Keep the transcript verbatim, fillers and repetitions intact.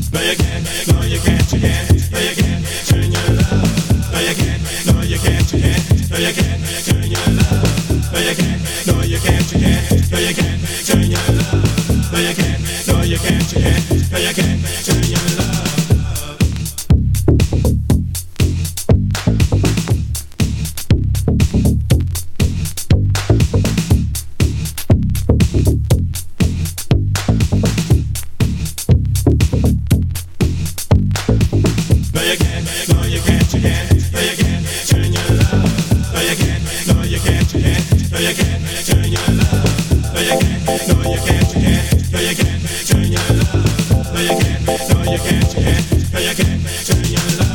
No you can't, no you can't, you can't, no you can't turn your love. No you can't, no you can't, you can't, no you can't turn your love. No you can't, no you can't, you can't, no you can't turn your love. No you can't, no you can't, you can't, no you can't turn your love. No you can't, no you can't, you can't, no you can't turn your love. No you can't, no you can't, you can't, no you can't turn your love. No you can't, no you can't, you can't, no you can't turn your love. No you can't, no you can't, you can't, no you can't turn your love.